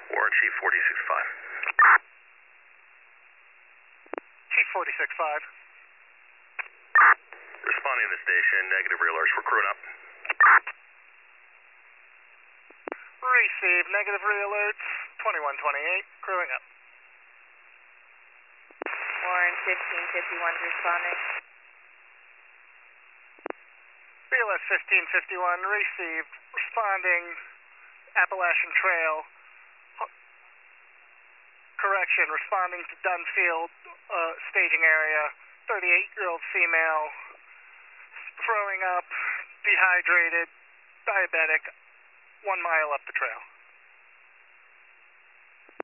Warren, Chief 46-5. Chief 46-5. Responding to the station, negative real alerts. We're crewing up. Receive negative re-alerts, 2128, crewing up. Warren 1551 responding. BLS 1551 received, responding, Appalachian Trail. Correction, responding to Dunfield staging area, 38-year-old female, throwing up, dehydrated, diabetic, 1 mile up the trail.